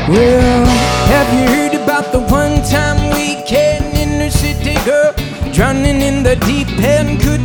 Well, have you heard about the one-time weekend inner city girl drowning in the deep end? Could